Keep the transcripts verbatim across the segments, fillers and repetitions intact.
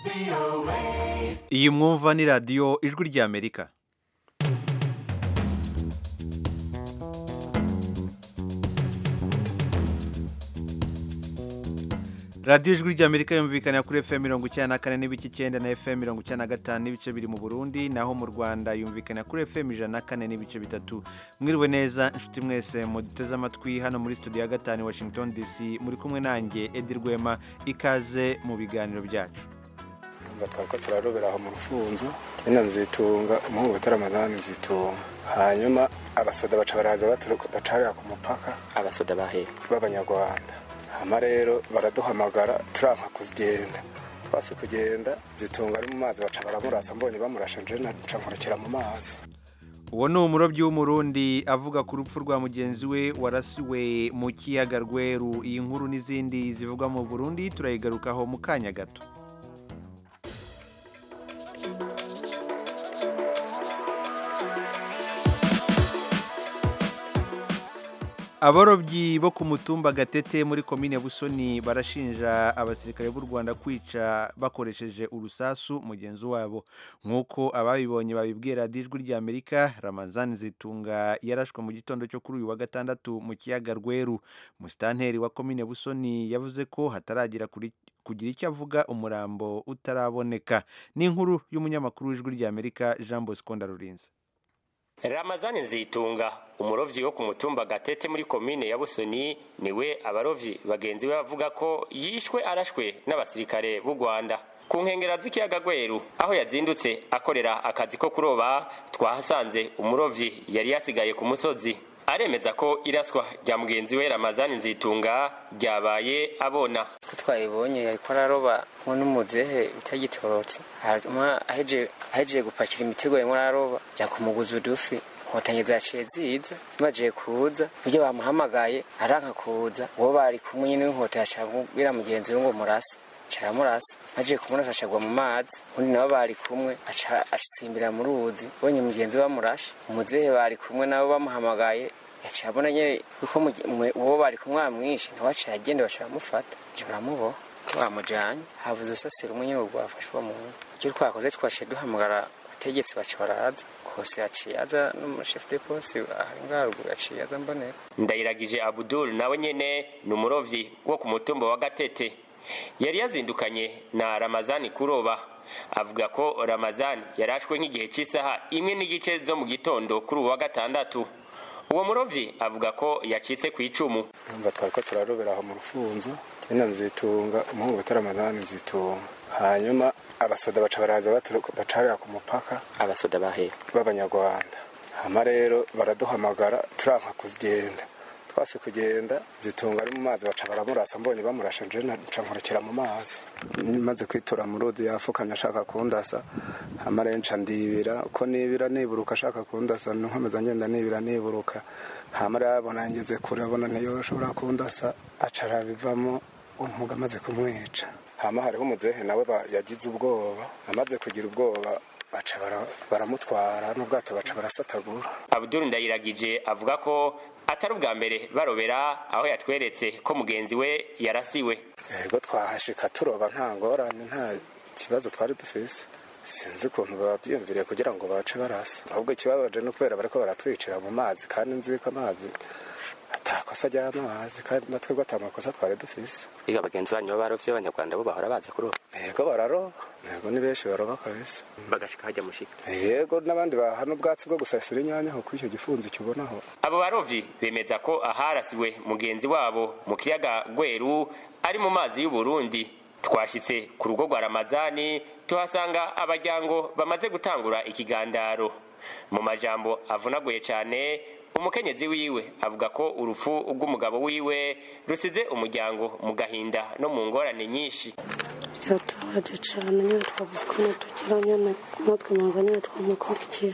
iyi mwumva ni radiyo ijwi ry'Amerika. radiyo ijwi ry'Amerika yumvikana kuri F M mirongo icyenda na kane n'ibice icyenda na F M mirongo icyenda na gatanu n'ibice biri mu Burundi, naho mu Rwanda yumvikana kuri F M ijana na kane n'ibice bitatu. Mwiriwe neza inshuti mwese muduteze amatwi hano muri studio ya gatanu Washington D C, muri kumwe nanjye Edi Rwema, ikaze mu biganiro byacu. Batwako turarobera aho mu rufunzo ina nzitunga umuhungu bataramazana nzitunga, hanyuma abasoda baca baraza baturuka bacarira ku mupaka, abasoda bahe b'abanyarwanda. Hama rero baraduhamagara turanka kugenda, twase kugenda zitunga ari mu mazi baca baramurasa, mbonye bamurasha nje naca nkurikira mu mazi. Uwo ni umurobyi w'umurundi avuga ku rupfu rwa mugenzi we warasiwe mu kiyaga Rweru. Iyi nkuru n'izindi zivugwa mu Burundi turayigarukaho mu kanya gato. Abarobyi bo ku mutumba Gatete muri komine Busoni barashinja abasirikare b'u Rwanda kwica bakoresheje urusasu mugenzi wabo, nk'uko ababibonye babibwira ijwi ry'Amerika. Ramazani Zitunga yarashwe mu gitondo cyo kuri uyu wa gatandatu mu kiyaga Rweru. Musitanteri wa komine Busoni yavuze ko hataragira kugira icyo avuga umurambo utaraboneka. Ni inkuru y'umunyamakuru w'ijwi ry'Amerika Jean Bosco Ndarurinze. Ramazani Zitunga, umurovyi wo ku mutumba Gatete muri komine ya Busoni, niwe abarovyi bagenzi we bavuga ko yishwe arashwe n'abasirikare b'u Rwanda ku nkengera z'ikiyaga Rweru. Aho yazindutse akorera akazi ko kuroba, twahasanze umurovyi yari yasigaye ku musozi. Aremeza ko iraswa rya mugenzi we Ramazani Nzitunga ryabaye abona. Twayibonye yariko araroba ngo n'umuzehe utagitorotse, hanyuma aheje aheje gupakira imitego yemwe araroba jya kumuguza udufi. Nkotanyi zaciye ziza zimaje kuza, buryo bamuhamagaye aranka kuza, uwo bari kumwe nyine w'inkota yacabwira mugenzi we ngo murase, caramurasa aje kumurasa acagwa mu mazi. Undi nabo bari kumwe aca asimbira mu ruzi, bonye mugenzi bamurashe. Umuzehe bari kumwe nabo bamuhamagaye yacabona nye uko uwo bari kumwe amwishe, ntawaca yagende bacamufata juramubo bamujanye. Havuze usasira umwe nyine rwafashwa mu cyo twakoze, twashe duhamagara abategetsi baca baraza kose, yaciye aza no chef de poste aringarugo yaciye aza mboneka. Ndayiragije Abdul nawe nyene ni umurovyi wo ku mutumba wa Gatete, yari yazindukanye na Ramazani kuroba. Avuga ko Ramazani yarashwe nk'igihe cy'isaha imwe n'igice zo mu gitondo kuri uwa gatandatu. Uwo murovyi avuga ko yacitse ku icumu. Batwako turarobera aho mu rufunzo ina nzitunga umuhungu bataramazana nzitunga, hanyuma abasoda baca baraza baturuka bacarira ku mupaka, abasoda bahe b'abanyarwanda. Hama rero baraduhamagara turanka kugenda, twase kugenda zitunga ari mu mazi baca baramurasa, mbonye bamurasha nje naca nkurikira mu mazi. Maze kwitura mu ruzi yafukamye ashaka kundasa, hama rero nca ndibira uko nibira niburuka ashaka kundasa, nkomeza ngenda nibira niburuka. Hama rero abona ngeze kure, abona ntiyoshobora kundasa, acara bivamo umuga amaze kumwica. Hama hariho umuzehe nawe yagize ubwoba, amaze kugira ubwoba baca baramutwara n'ubwato baca barasatagura. Abdul Ndayiragije avuga ko atari ubwa mbere barobera aho yatweretse ko mugenzi we yarasiwe. Yego twahashika turoba nta ngorane, nta kibazo twari dufise. Sinzi ukuntu babyiyumviriye kugira ngo bace barasa, ahubwo ikibabaje no kubera bariko baratwicira mu mazi, kandi nzi ko amazi atakosa ry'amazi, kandi natwe ko atamakosa twari dufise. Iga bagenzi banyu b'abarovyi b'abanyarwanda bo bahora baza kuroba? Yego bararoba, yego ni benshi baroba kabisa. Bagashika hajya mushika? Yego n'abandi bahana ubwatsi bwo gusasira inyanya ho kuri icyo gifunzo kibonaho. Abo barovyi bemeza ko aharasiwe mugenzi wabo mu kiyaga Rweru ari mu mazi y'u Burundi. Twashitse ku rugo rwa Ramazani tuhasanga abajyango bamaze gutangura ikigandaro. Mu majambo avunaguye cyane, umukenyezi wiwe avuga ko urupfu rw'umugabo wiwe rusize umuryango mu gahinda no mu ngorane nyinshi. Byatubaje cyane, nyine twabuze ko tugira nyine natwe mwanza nyine twamukurikira.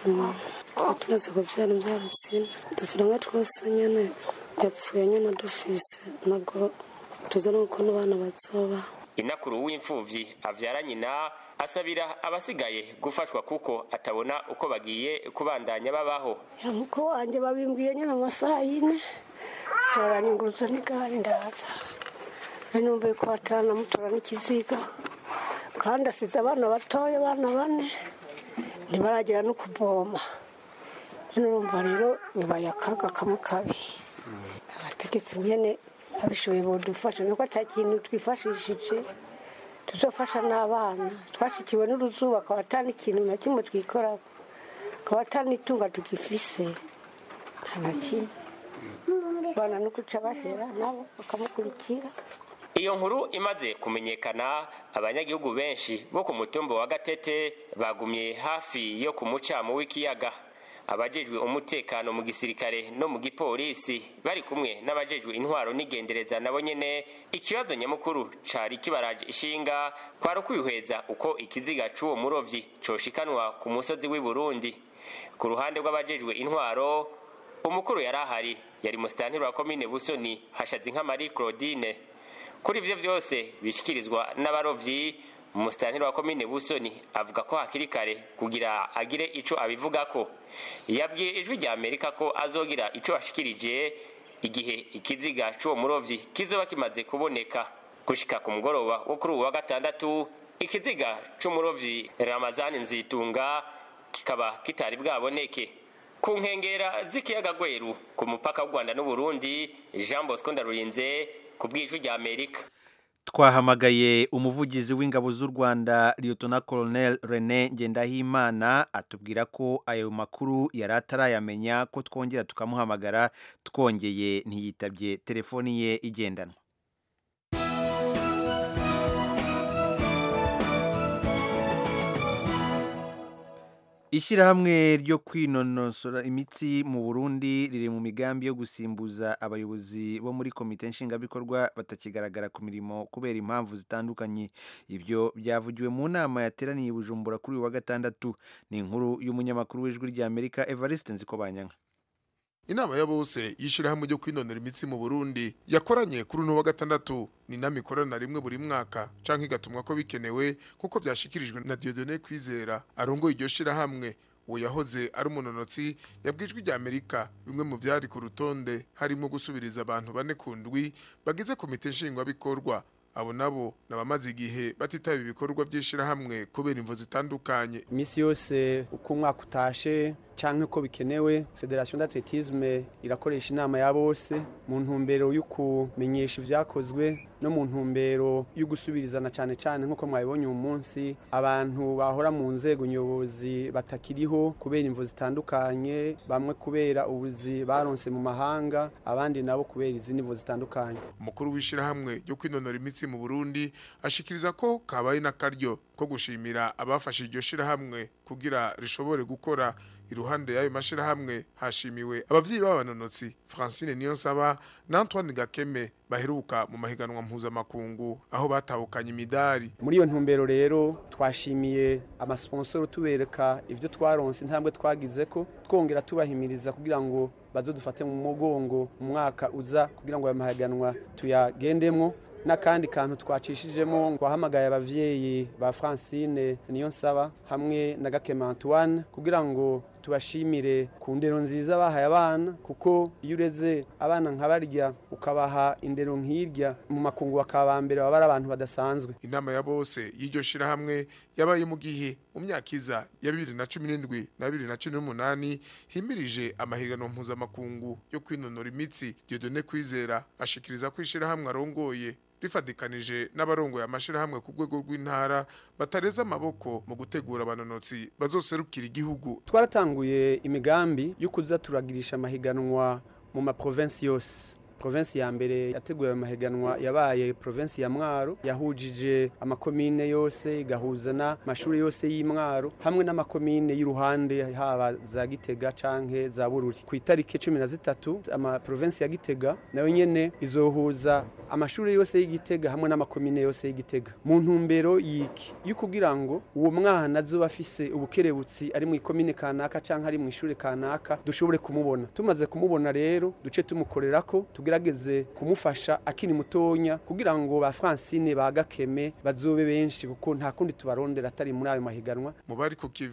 Tumaze kubyara imbyaritsina dufite nka twose nyine yapfuye nyine dufise, nabwo tuzana ukuntu abana bazoba. Inakuru w'imfuvyi avyara nyina asabira abasigaye gufashwa kuko atabona uko bagiye kubandanya babaho. Yamuko wanje babimbwiye nyine amasaha yine caranyunguruza n'igare ndaza, numve ko atana mutora n'ikiziga kandi asize abana batoya abana bane ntibaragira no kuvoma none urumva rero bibaye akaga kamwe kabi abategetsi nyene babishoboye bodufasha nuko atakintu twifashishije tuzofasha n'abana twashikiwe n'uruzuba akaba atani ikintu na kimwe twikora akaba atani itunga tukifise nta na kimwe bana no kuca bahera nabo bakamukurikira. Iyo nkuru imaze kumenyekana abanyagihugu benshi bo ku mutumba wa Gatete bagumye hafi yo ku mucamo w'ikiyaga. Abajejwe umutekano mu gisirikare no mu gipolisi bari kumwe n'abajejwe intwaro n'igendereza nabo nyene ikibazo nyamukuru cari kibaraje ishinga kwaro kwihweza uko ikiziga c'uwo murovyi coshikanwa ku musozi w'i Burundi. Ku ruhande rw'abajejwe intwaro umukuru yarahari yari musitanteri wa komine Busoni Hashazi nka Marie Claudine. Kuri ivyo vyose bishikirizwa n'abarovyi umusitanteri wa komine Busoni avuga ko hakiri kare kugira agire ico abivugako. Yabwiye ijwi rya Amerika ko azogira ico ashikirije igihe ikiziga c'uwo murovyi kizoba kimaze kuboneka. Gushika ku mugoroba wo kuri uwa gatandatu ikiziga c'umurovyi Ramazani Nzitunga kikaba kitari bwaboneke. Ku nkengera z'ikiyaga Gweru ku mupaka w'u Rwanda n'u Burundi, Jean Bosco Ndarurinze ku bw'ijwi rya Amerika. Twahamagaye umuvugizi w'ingabo z'u Rwanda Lieutenant Colonel René Ngendahimana atubwira ko ayo makuru yari atarayamenya ko twongera tukamuhamagara twongeye ntiyitabye telefoni ye igendanwa. Ishyirahamwe ryo kwinonosora imitsi mu Burundi riri mu migambi yo gusimbuza abayobozi bo muri komite nshingabikorwa batakigaragara ku mirimo kubera impamvu zitandukanye. Ibyo byavugiwe mu nama yateraniye Bujumbura kuri wa gatandatu. Ni inkuru y'umunyamakuru w'ijwi rya Amerika Evariste Nzikobanyanga. Inama ya bose yishirahamwe ryo kwinonera imitsi mu Burundi yakoranye kuri uno wa gatandatu. Ni nami korana rimwe buri mwaka canke igatumwa ko bikenewe kuko byashikirijwe na Dieudonné Kwizera arongo iryo shirahamwe. Uwo yahoze ari umunonotsi yabwijwe rya Amerika bimwe mu byari ku rutonde harimo gusubiriza abantu bane kundwi bagize komite nshingwa bikorwa. Abo nabo nabamaze igihe batitaba ibikorwa by'ishirahamwe kubera imvo zitandukanye. Imisi yose uko umwaka utashe canke ko bikenewe Federation d'Athlétisme irakoresha inama ya bose mu ntumbero y'ukumenyesha ivyakozwe no mu ntumbero y'ugusubirizana cyane cyane nkuko mwabibonye uyu munsi abantu bahora mu nzego nyobozi batakiriho kubera imvo zitandukanye, bamwe kubera ubuzi baronse mu mahanga, abandi nabo kubera izindi imvo zitandukanye. Umukuru w'ishirahamwe ryo kwinonora imitsi mu Burundi ashikiriza ko kabaye nakaryo ko gushimira abafashe iryo shirahamwe kugira rishobore gukora. Iruhande yayo mashirahamwe hashimiwe abavyi b'abanonotsi Francine Niyonsaba na Antoine Gakeme baheruka mu mahiganwa mpuzamakungu aho batahukanye imidari. Muri iyo ntumbero rero twashimiye amasponsor tubereka ivyo twaronse intambwe twagize ko twongera tubahimiriza kugira ngo bazodufate mu mugongo mu mwaka uza kugira ngo ayo mahiganwa tuyagendemwo. Nakandi kantu twacishijemo twahamagaye abavyeyi ba Francine Niyonsaba hamwe na Gakeme Antoine kugira ngo tubashimire ku ndero nziza bahaye abana, kuko iyo ureze abana nkabarya ukabaha indero nk'irya mu makungu bakabambere baba ari abantu badasanzwe. Inama ya bose y'iryo shirahamwe yabaye mu gihe mu myaka iza ya bibiri na cumi n'indwi na bibiri na cumi n'umunani himirije amahiganwa mpuzamakungu yo kwinonora imitsi. Dieudonné Kwizera ashikiriza ko ishirahamwe arongoye rifadikanije n'abarongo ya mashirahamwe ku rwego rw'intara batareza amaboko mu gutegura abanonotsi bazoserukira igihugu. Twaratanguye imigambi yo kuza turagirisha amahiganwa mu ma province yose. Province ya mbere yateguye amahiganwa yabaye province ya Mwaro, yahujije amakomine yose igahuzana mashuri yose y'Imwaro hamwe n'amakomine y'uruhande haba za Gitega canke za Bururi. Ku itariki cumi na zitatu ama province ya Gitega nayo nyene izohuza amashuri yose y'Igitega hamwe n'amakomine yose y'Igitega mu ntumbero yiki yukugira ngo uwo mwana azoba afise ubukerebutsi ari mu ikomine kanaka canke ari mu ishuri kanaka dushobore kumubona. Tumaze kumubona rero duce tumukorerako tugerageze kumufasha akini mutonya kugira ngo ba Francine ba Gakeme bazobe benshi kuko nta kundi tubarondera atari muri ayo mahiganwa. Mubari ku kivi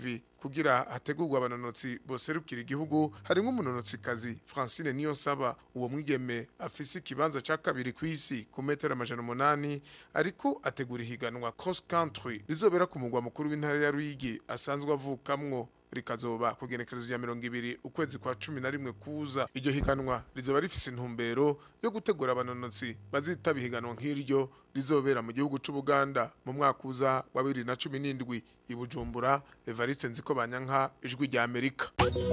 kugira hategurwa abanonotsi boserukira igihugu harimo umunonotsikazi Francine Niyonsaba. Uwo mwigeme afise ikibanza ca kabiri kw'isi ku metero amajana umunani ariko ategura ihiganwa cross country rizobera ku mugwa mukuru w'intara ya Ruyigi asanzwe avukamwo, rikazoba kugenekerezo ya mirongo ibiri ukwezi kwa cumi na rimwe kuza. Iryo higanwa rizoba rifise intumbero yo gutegura abanonotsi bazitaba ihiganwa nk'iryo rizobera mu gihugu c'u Buganda mu mwaka uza wa bibiri na cumi n'indwi. I Bujumbura, Evariste Nzikobanyanka, Ijwi rya Amerika.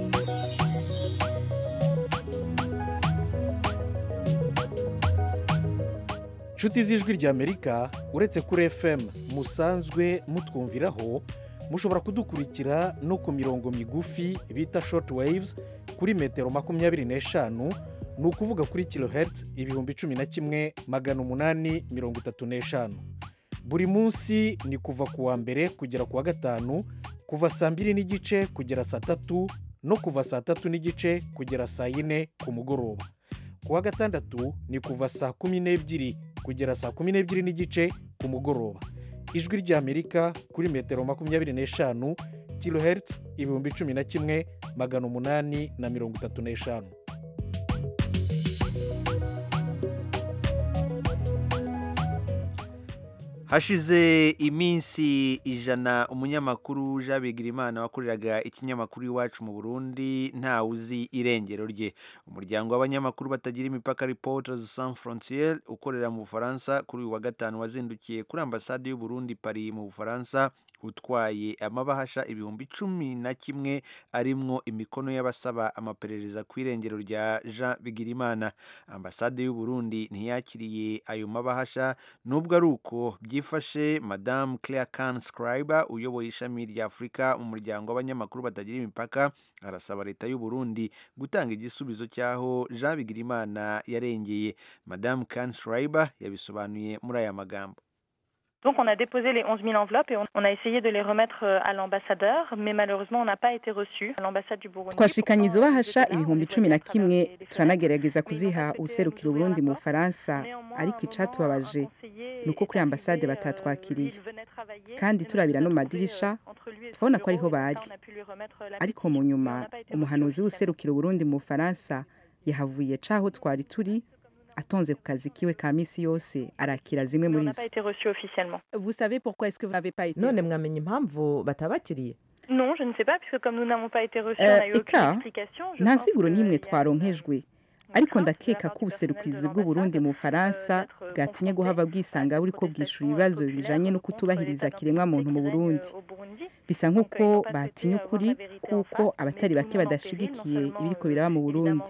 Nshuti z'Ijwi rya Amerika, uretse kuri F M musanzwe mutwumviraho, mushobora kudukurikira no ku mirongo migufi bita short waves kuri metero makumyabiri n'eshanu, ni ukuvuga kuri kilohertz ibihumbi cumi na kimwe magana umunani mirongo itatu n'eshanu. Buri munsi ni kuva ku wa mbere kugera ku wa gatanu, kuva saa mbiri n'igice kugera saa tatu no kuva saa tatu n'igice kugera saa yine ku mugoroba. Ku wa gatandatu ni kuva saa kumi n'ebyiri kugera saa kumi n'ebyiri n'igice ku mugoroba. Ijwi rya Amerika kuri metero makumyabiri n'eshanu, kilohertz ibihumbi cumi na kimwe magana umunani na mirongo itatu n'eshanu. Hashize iminsi ijana umunyamakuru Jean Bigirimana wakoreraga ikinyamakuru Iwacu mu Burundi nta uzi irengero rye. Umuryango w'abanyamakuru batagira imipaka Reporters Sans Frontières ukorera mu Bufaransa kuri uyu wa gatanu wazindukiye kuri ambasade y'u Burundi Paris mu Bufaransa utwaye amabahasha ibihumbi cumi na kimwe arimwo imikono y'abasaba amaperereza ku irengero rya Jean Bigirimana. Ambasade y'u Burundi ntiyakiriye ayo mabahasha, nubwo ari uko byifashe. Madame Claire Can Scriber uyoboye ishami rya Afrika mu muryango w'abanyamakuru batagira imipaka arasaba leta y'u Burundi gutanga igisubizo cyaho Jean Bigirimana yarengeye. Madame Can Scriber yabisobanuye muri aya magambo. Donc on a déposé les onze mille enveloppes et on, on a essayé de les remettre à l'ambassadeur, mais malheureusement on n'a pas été reçu à l'ambassade du Burundi. Twashikanye izo bahasha ibihumbi cumi na kimwe turanagerageza kuziha userukira Burundi mu Faransa, ariko icatubabaje nuko kuri ambasade batatwakiriye, kandi turabira no madirisha twabona ko ariho bari. Ariko mu nyuma umuhanuzi w'userukira Burundi mu Faransa yahavuye caho twari turi atonze ku kazi kiwe ka misi yose arakira zimwe muri zo. Vous savez pourquoi est-ce que vous n'avez pas été? None mwamenye impamvu batabakiriye? Non, je ne sais pas, puisque comme nous n'avons pas été reçus, on a eu aucune explication. Nta siguro n'imwe twaronkejwe, ariko ndakeka ko ubuserukizi bw'u Burundi mu Faransa bwatinye guhava bwisanga buriko bwishura ibibazo bijanye no kutubahiriza kiremwa muntu mu Burundi. Bisa nk'uko batinye ukuri kuko abatari bake badashigikiye ibiriko biraba mu Burundi.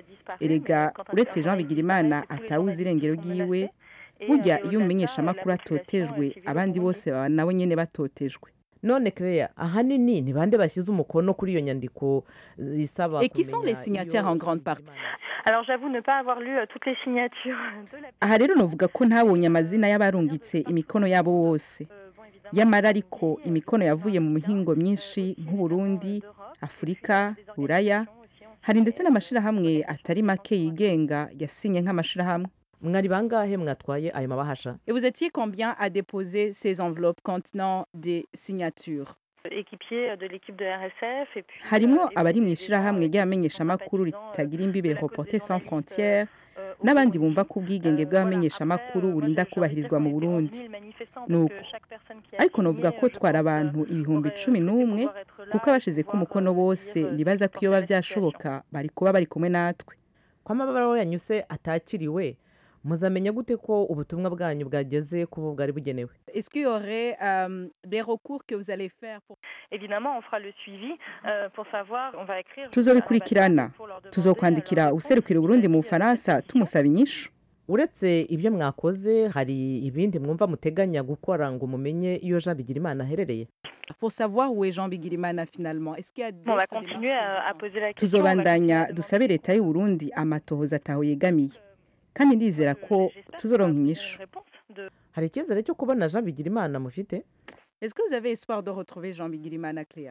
Erega uretse Jean Bigirimana atawuzi irengero ryiwe, burya iyo umenyesha amakuru atotejwe abandi bose baba nabo nyene batotejwe. None Claire, ahanini ni bande bashyize umukono kuri iyo nyandiko isaba? Et qui sont les signataires en grande partie? Alors j'avoue ne pas avoir lu toutes les signatures de la... Aha rero novuga ko ntabonye amazina y'abarungitse imikono yabo bose. Yamara ariko imikono yavuye mu mihingo myinshi nk'u Burundi, Afurika, Buraya. Hari ndetse n'amashirahamwe atari make yigenga yasinye nk'amashirahamwe. Mwari bangahe mwatwaye ayo mabahasha? Et vous étiez combien à déposer ces enveloppes contenant des signatures? Équipier de l'équipe de R S F et puis harimo abari mu ishirahamwe ry'abamenyesha makuru ritagira imbibe Reporters Sans Frontières n'abandi bumva ko ubwigenge bw'abamenyesha makuru burinda kubahirizwa mu Burundi. Nuko ariko novuga ko twara abantu ibihumbi cumi n'umwe kuko abashize ku mukono bose nibaza ko iyo bavyashoboka bari kuba bari kumwe natwe. Kwa mabara yanyuse atakiriwe muzamenya gute ko ubutumwa bwanyu bwageze kubo bwari bugenewe? Est-ce qu'il y aurait euh, des recours que vous allez faire pour... Évidemment on fera le suivi euh, pour savoir, on va écrire. Tuzobikurikirana, tuzokwandikira userukira Burundi mu Faransa tumusaba inyishu. Uretse ibyo mwakoze hari ibindi mwumva muteganya gukora ngo mumenye iyo Jean Bigirimana aherereye? Pour savoir où est Jean Bigirimana finalement, est-ce qu'il y a On va continuer à, à poser la question. Tuzobandanya dusabe leta y'u Burundi amatohoza ataho yegamiye. Kandi ndizera ko tuzoronka inyishu. Hari icyizere cyo kubona Jean Bigirimana mufite? Est-ce que vous avez espoir de retrouver Jean Bigirimana, Claire?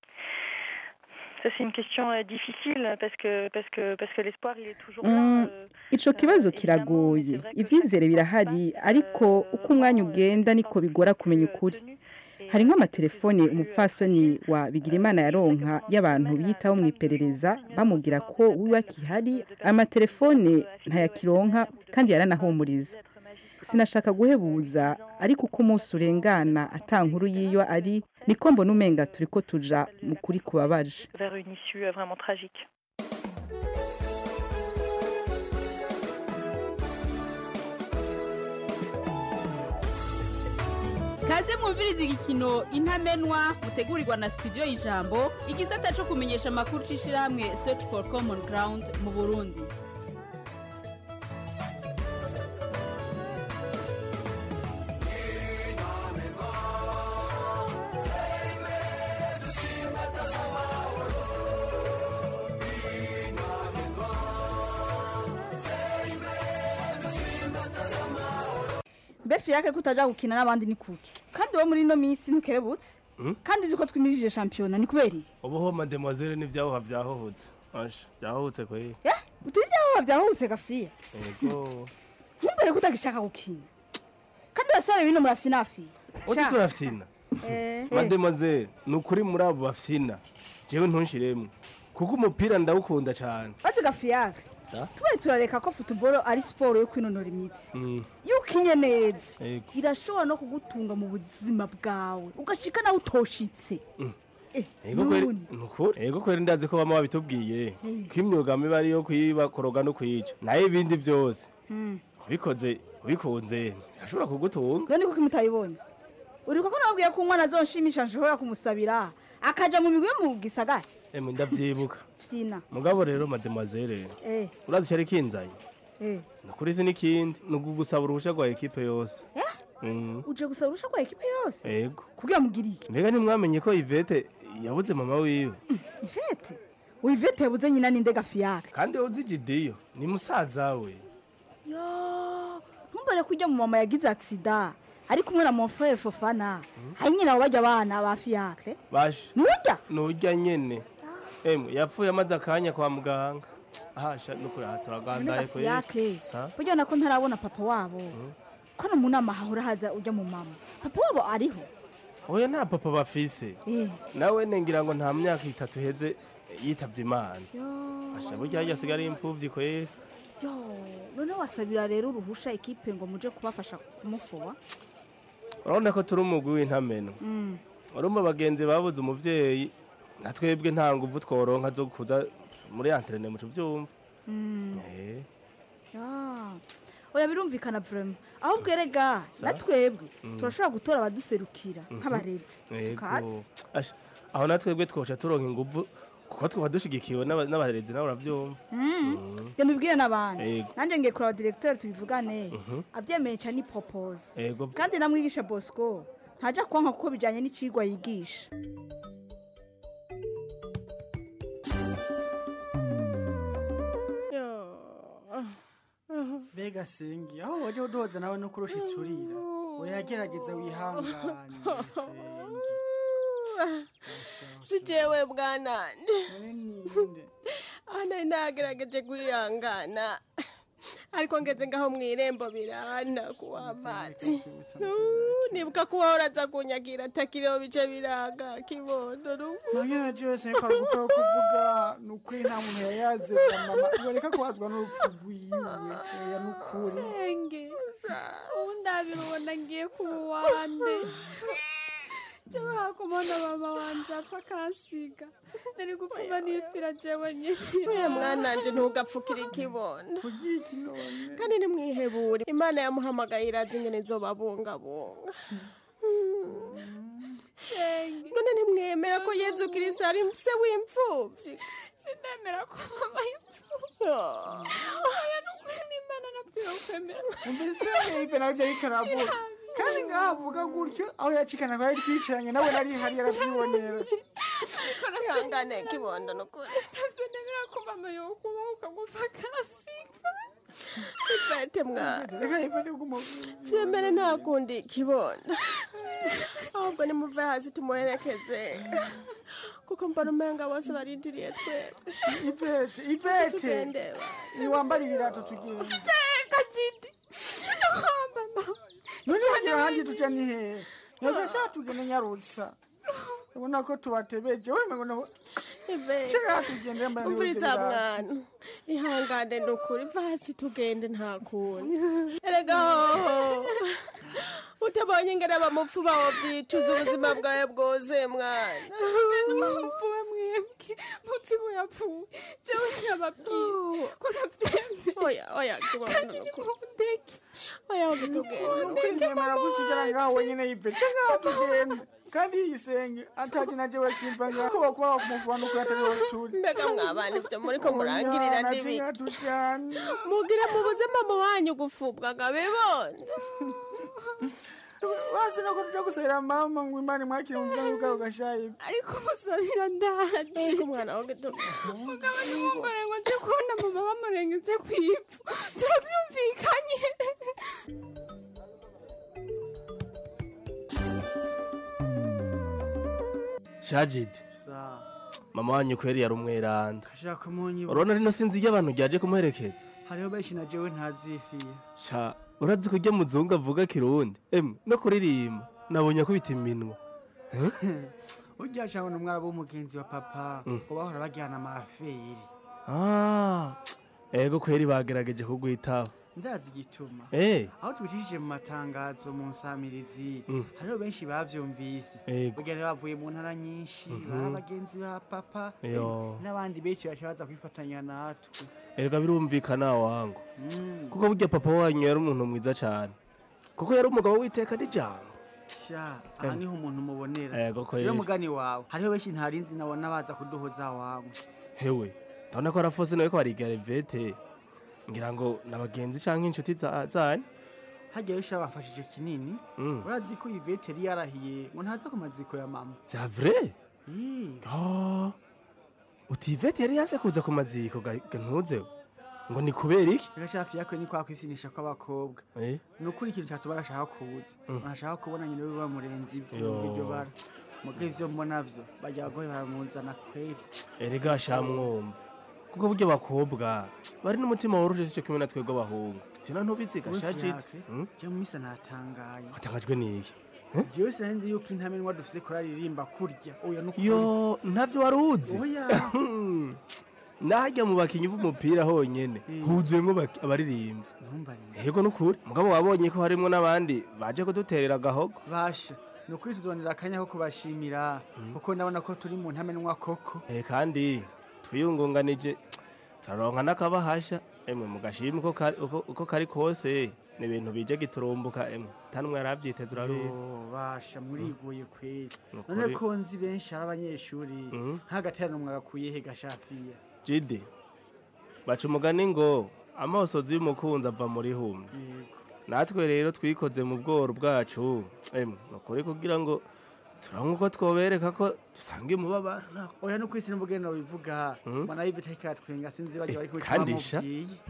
Ça c'est une question euh, difficile parce que parce que parce que l'espoir il est toujours là. Mm, ico kibazo kiragoye. Ivyizere birahari ariko uko umwanya ugenda niko bigora kumenya ukuri. hari nk'amatelefone umupfasoni wa Bigirimana yaronka y'abantu biyitaho mu iperereza bamubwira ko wiwe akihari amatelefone ntayakironka kandi yaranahumuriza sinashaka guhebuza ariko uko umunsi urengana atankuru yiyo ari niko mbona umenga turiko tuja mu kuri kubabaje kaze mwumviriza igikino intamenwa mutegurirwa na studio y'ijambo igisata cyo kumenyesha amakuru c'ishirahamwe Search for Common Ground mu Burundi. Befi yake kutaja gukina n'abandi ni kuki kandi wo muri no minsi ntukerebutse kandi ziko twimirije championnat ni kuberi ubuho mademoiselle ni vyaho vyahohutse asha vyahohutse ko yi eh utijyaho vyahohutse gafia yego mbere kutagishaka gukina kandi basore bino murafina afi oti turafina eh mademoiselle nukuri muri abo bafina jewe ntunshiremwe kuko umupira ndawukunda cyane ati gafia tubaye turareka ko football ari sport yo kwinonora imitsi yukinye neza irashobora no kugutunga mu buzima bwawe ugashika nawe utoshitse ego kweri nukuri ego kweri ndazi ko bama babitubwiye ko imyuga mibi ari yo kwiba koroga no kwica naye ibindi byose bikoze bikunze ashobora kugutunga none kuko mutayibonye uriko ko nabwiye ko umwana azonshimisha nshobora kumusabira akaja mu migwe mu gisagara Emu ndavyibuka. Fina. Mugabo rero mademoiselle. Eh. Urazi cyari kinzanye. Eh. Nakuri se nikindi nugugusaba uruhusha rwa equipe yose. Eh? Mm. Uje gusaba uruhusha rwa equipe yose? Yego. Kugira mugira iki? Mbega ntimwamenye ko Yvette yabuze mama wiwe. Yvette? Mm. Yvette yabuze nyina ninde gafiyake? Kandi uzi Gideyo ni musaza we. Yo. Ntumbare kujya mu mama yagize accident. Ari kumwe na mon frère Fofana. Mm. Hari nyina wabajya abana ba fiyake. Bash. Nujya? Nujya nyene. Emu yapfuye amaze akanya kwa muganga. Ahasha nukuri haturagandaye ko yake. Buryo nako ntarabona papa wabo. Mm. Ko no munama hahora haza ujya mu mama. Papa wabo ariho. Oya nta papa bafise. Eh. Nawe nengira ngo nta myaka itatu heze yitavye Imana. Yo. Asha burya yasigara impfuvyi ko ye. Yo, none wasabira rero uruhusha equipe ngo muje kubafasha kumufuba. Urabona ko turi umugwi w'intameno. Mm. Urumva bagenzi babuze umuvyeyi natwebwe nta nguvu tworonka zo kuza muri entraînement mu cyumva. Mm. Eh. Ah. Oya birumvikana vraiment. Aho bwerega natwebwe turashobora gutora abaduserukira nk'abarezi. Yego. Asha aho natwebwe twoca turonka inguvu kuko twaba dushigikiwe n'abarezi nawe uravyumva. Mm. Genda ubwire n'abandi. Nanje ngiye kuri directeur tubivugane. Avyemeye cyane propose. Yego. Kandi namwigisha Bosco ntaja kwanka kuko bijanye n'icigwa yigisha. Bega sengi aho waje udoza nawe no kurusha isurira oyagerageza wihangane sengi sijewe bwanande ana nagerageje kwihangana ariko ngeze ngaho mwirembo birana kuwa amazi nibuka kuba uraza kunyagira atakiriho bice biraga kibondo nanyana jose ko guto kuvuga nukuri nta muntu yayaze mama ureka kwazwa n'urupfu rwiwe ya nukuri senge undabirubona ngiye kuwande Jewe kumona mama wanje apfa kansiga nari gupfuma nipfira jewe nyine uye mwana nje ntugapfukira ikibondo kandi nimwihebure Imana yamuhamagaye irazi ingene zobabungabunga none nimwemera ko Yezu Kristo ari se w'imfuvyi sindemera ko mama y'imfuvyi oya nukwenda Imana napfira ukwemera mbese ipe navyo ikaravuga kandi ngavuga gutyo aho yacikana kwa twicaranye nawe nari hari yaravyibonera kangane kibondo nokuri sindemera ko mama yo kuba ukagufa kasika Yvette mwana vyemere ntakundi kibondo ahubwo nimuve hasi tumuherekeze kuko mbona umenga bose barindiriye twebwe Yvette Yvette niwambara ibirato tugenda kajidi none hagira handi tuja ni he Yazasha tugende nyarutsa. Ubona ko tubatebeje wewe ngo no. Shaka tugende mbana. Umviriza mwana. Ihangane ndukuri vasi tugende nta kuntu. Erega utabonye ngera bamupfu bawo byicuza ubuzima bwawe bwose mwana. Mupfu mwebwe mutsi ko yapfuye. Jewe cyababwiye ko navyembe. Oya oya tubona ndeke. Oya tugende. Ukwinyemera gusigara ngaho nyine yipe. Shaka tugende. Kandi yisenge ataje naje wasimpa ngaho ko kwa kumufana ko yatari turi. Mbega mwabana ivyo muri ko murangirira ndibi. Mugire mubuze mama wanyu gufubwa gabebona. Wasi no kuja kusera mama ngo imana mwakire mu bwangu bwawe gashaye. Ariko musabira ndaje. Ego mwana wangu to. Mugabo n'umugore ngo nje kubona mama bamurengeje kwipfu. Turavyumvikanye. Shajid. Sa. Mama wanyu kweri yari umweranda. Ashaka munyi. Urona rino sinzi y'abantu ryaje kumuherekeza. Hariho benshi na jewe ntazifiye. Sha, urazi kurya muzungu avuga kirundi. Em, no kuririmba. Nabonye ko bita iminwa. Eh? Ujya shaho n'umwara w'umugenzi wa papa. Ubahora bajyana amaferi. Ah. Ego kweri bagerageje kugwitaho. Ndazi gituma. Eh. Aho tubishije mu matangazo mu nsamirizi. Hariho benshi bavyumvise. Bugere bavuye mu ntara nyinshi, barabagenzi ba papa. N'abandi benshi bashabaza kwifatanya natwe. Erega birumvikana wangu. Kuko burya papa wanyu yari umuntu mwiza cyane. Kuko yari umugabo witeka n'ijambo. Sha, aha niho umuntu mubonera. Ego kweri. Yo mugani wawe. Hariho benshi ntarinzi nabona baza kuduhoza wangu. Hewe, ndabona ko arafose nawe ko bariga revete. Ngira ngo nabagenzi canke inshuti zanyu. Hagiye usha bafashije kinini. Urazi ko Yvette yari yarahiye ngo ntaza ku maziko ya mama. C'est vrai? Eh. Ah. Uti Yvette yari yase kuza ku maziko gantuze. Ngo ni kubera iki? Birashafi yakwe ni kwa kwisinisha kw'abakobwa. Eh. Nukuri ikintu cyatuma barashaka kuza. Barashaka kubona nyine we bamurenze ibyo bara. Mugihe ivyo mbona vyo bajya bagore baramuzana kweri. Erega shamwumva. Kuko buryo bakobwa bari n'umutima woroshe cyo kimwe natwe gw'abahungu. Tina ntubizi gashajit. Je mumisa natangaye. Atangajwe niki? Jewe sinzi yuko intamenwa dufise kuraririmba kurya. Oya nukuri. Yo, ntavyo waruzi. Oya. Najya mu bakinyi b'umupira honyene. Huzuyemo abaririmbyi. Yego nukuri. Mugabo wabonye ko harimo nabandi baje kuduterera gahogo. Basha. Nukuri tuzonera akanya ko kubashimira kuko ndabona ko turi mu ntamenwa koko. Eh kandi twiyungunganije taronka nakabahasha emwe mugashima uko kari uko kari kose ne bintu bije giturumbuka emwe tanumwe yaravyiteze urabizi basha muriguye kweri none ko nzi benshi ari abanyeshuri nk'agaterano mwagakuye he gashafiya Jide baca umugani ngo amasozi y'umukunzi ava muri humwe natwe rero twikoze mu bworo bwacu emwe nokuri kugira ngo turango ko twobereka ko dusange mubabara nako oya no kwisi n'ubugendo bivuga mwana y'ibita ikatwenga sinzi baje bari kandisha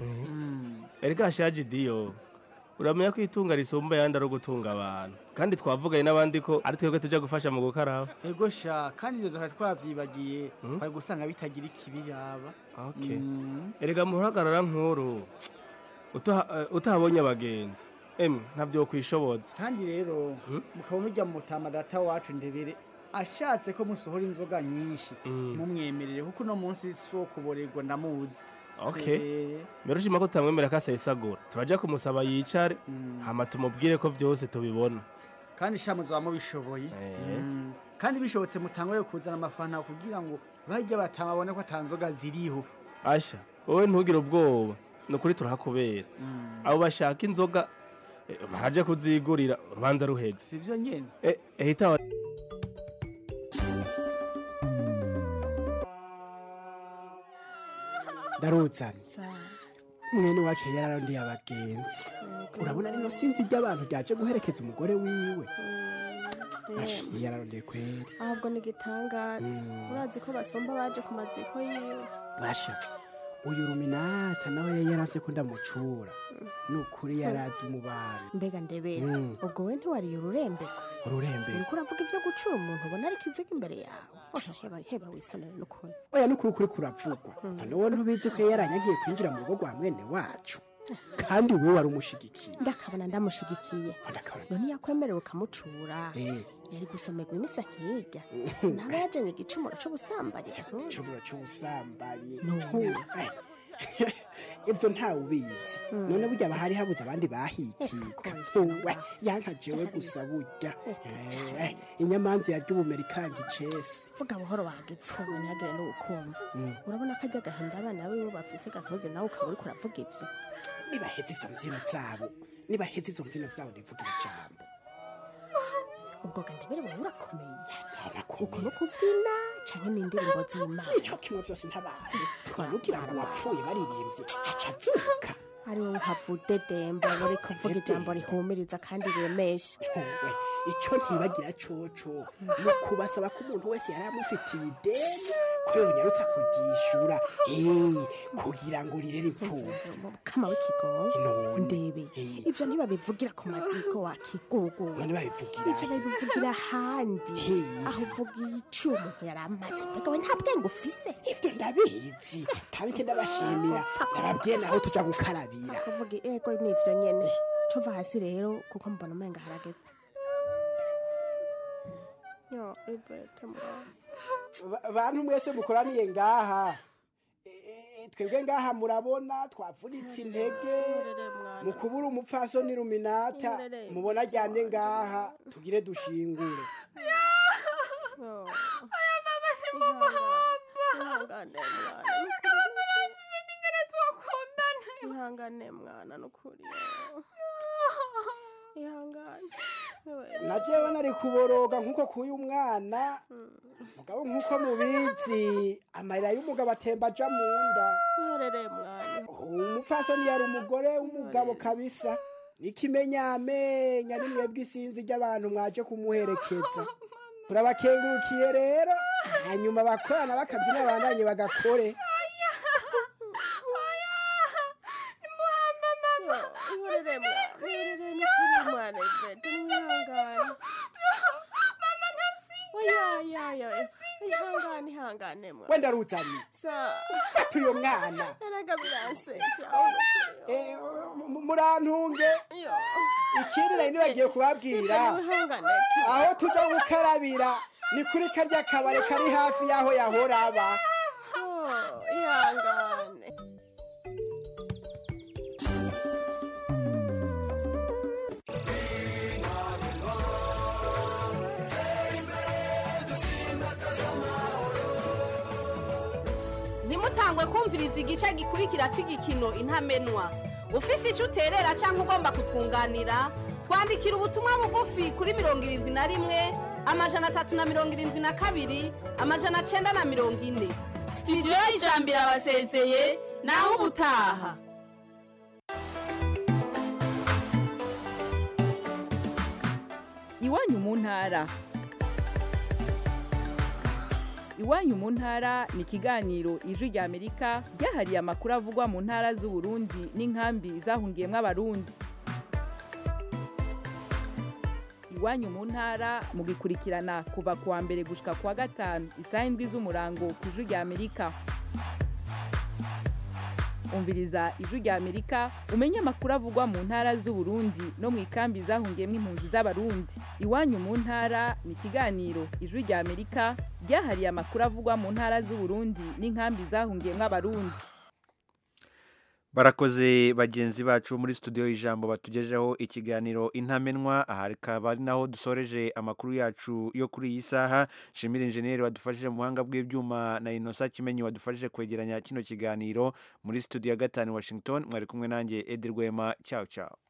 erega shaje diyo uramenya ko itunga risumba yandi ari gutunga abantu kandi twavugaye n'abandi ko ari twebwe tujya gufasha mu gukaraba ego sha kandi izo zaka twavyibagiye bari gusanga bitagira ikibiraba okay erega muhagarara nkuru utahabonye abagenzi Em, ntabyo kwishoboza. Kandi rero mukabona ujya mu mutama data wacu ndebere ashatse ko musohora inzoga nyinshi mumwemerere kuko no munsi so kuborerwa ndamuzi. Okay. Merushima ko tamwemera ka sesagura. Turaje kumusaba yicare hama tumubwire ko byose tubibona. Kandi shamuzo bamubishoboye. Kandi bishobotse mutangwe kuzana amafana kugira ngo bajye batamabone ko atanzoga ziriho. Asha, wowe ntugire ubwoba. Nukuri turahakubera. Abo bashaka inzoga baraje kuzigurira urubanza ruheze sivyo nyene eh ehita Daruzana mwene wacu yararondiye abagenzi urabona rino sinzi ry'abantu ryaje guherekeza umugore wiwe ashi yararondeye kweri ahubwo ni gitangaza urazi ko basomba baje ku maziko yiwe basha uyu ruminata nawe yaranse ko ndamucura nukuri yarazi umubano mbega ndebera ubwo we ntiwari ururembeko ururembeko uriko uravuga ivyo gucura umuntu ubona ari kiziga imbere yawe oya heba heba wisonera n'ukuri oya n'ukuri kuri kuravugwa none wowe ntubizi ko yaranyagiye kwinjira mu rugo rwa mwene wacu kandi wewe wari umushigikiye ndakabona ndamushigikiye none yakwemerera ukamucura yari gusomerwa imisa nkirya ntaba yajanye igicumuro c'ubusambanyi igicumuro c'ubusambanyi ibyo ntawe ubizi none burya bahari habuze abandi bahikika uwe yanka jewe gusa burya inyamanza yarya ubumerikanga icese vuga buhoro wagipfuwe ntihagire n'ubukumva urabona ko ajya agahinda abana biwe bafise gatoze nawe ukaba uriko uravuga ivyo nibaheze ivyo mvyino zabo nibaheze ivyo mvyino vyabo ndivugira ijambo ubwo gandabere wowe urakomeye uko no kuvyina canke n'indirimbo z'Imana ico kimwe vyose ntabaye twanugira ngo wapfuye baririmbye aca azuka ari wowe uhavude dembo bari kuvuga ijambo rihumiriza kandi riremesha ico ntibagira coco ni kubasaba ko umuntu wese yari amufitiye ideni ko yonyarutsa kugishura kugira ngo rirere impfuvyi kama w'ikigongo ndebe ivyo ntibabivugira ku maziko wakigugu none babivugira ivyo babivugira ahandi aho uvuga ico umuntu yari amaze mbega we nta bwenge ufise ivyo ndabizi kandi ke ndabashimira ndababwiye naho tuja gukarabira kuvuga ego n'ivyo nyene cova hasi rero kuko mbona umenga harageze yo Ivete mwana bantu mwese mukoraniye ngaha twebwe ngaha murabona twavunitse intege mu kubura umupfasoni Ruminata mubona ajyanye ngaha tugire dushingure ihangane mwana nukuri ihangane najewe nari kuboroga nkuko kuyu mwana mugabo nkuko mubizi amarira y'umugabo atemba aja mu nda yorere mwana umupfasoni yari umugore w'umugabo kabisa n'ikimenyamenya ni mwebwe isinzi ry'abantu mwaje kumuherekeza turabakengurukiye rero hanyuma bakorana bakazi n'abandanye bagakore yorere mwana yorere nukuri mwana Ivete mwihangane mama ntasi oya ya ya ihangane ihangane mwana wenda ruzani sa fata uyo mwana eraga biransesha eh murantunge ikindi nari nibagiye kubabwira aho tuja gukarabira ni kuri karya kabare kari hafi yaho yahora aba ihangane ntimutangwe kumviriza igice gikurikira c'igikino intamenwa ufise ico uterera canke ugomba kutwunganira twandikira ubutumwa bugufi kuri mirongo irindwi na rimwe amajana atatu na mirongo irindwi na kabiri amajana cenda na mirongo ine sitidiyo y'ijambo irabasezeye naho ubutaha. Iwanyu mu ntara. Iwanyu mu ntara ni ikiganiro Ijwi rya Amerika ryahariye amakuru avugwa mu ntara z'u Burundi n'inkambi zahungiyemwo abarundi. Iwanyu mu ntara mugikurikirana kuva kuwa mbere gushika kuwa gatanu isaha indwi z'umurango ku Ijwi rya Amerika. Umviriza Ijwi rya Amerika umenye amakuru avugwa mu ntara z'u Burundi no mu ikambi zahungiyemwo impunzi z'abarundi. Iwanyu mu ntara ni ikiganiro Ijwi rya Amerika ryahariye amakuru avugwa mu ntara z'u Burundi n'inkambi zahungiyemwo abarundi. Barakoze bagenzi bacu muri studio y'ijambo batugejeho ikiganiro intamenwa. Aha rikaba ari naho dusoreje amakuru yacu yo kuri iyi saha. Shimira engineer wadufashije mu buhanga bw'ibyuma na Inosa Kimenyi wadufashije kwegeranya kino kiganiro muri studio ya gatanu Washington. Mwari kumwe nanjye Edi Rwema. Ciao ciao.